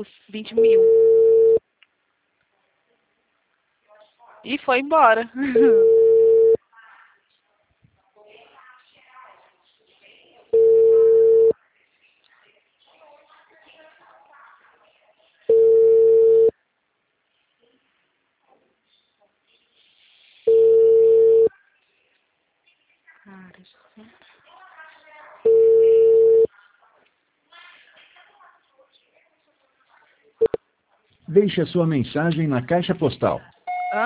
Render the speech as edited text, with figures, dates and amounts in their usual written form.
os 20 mil. E foi embora. Deixe a sua mensagem na caixa postal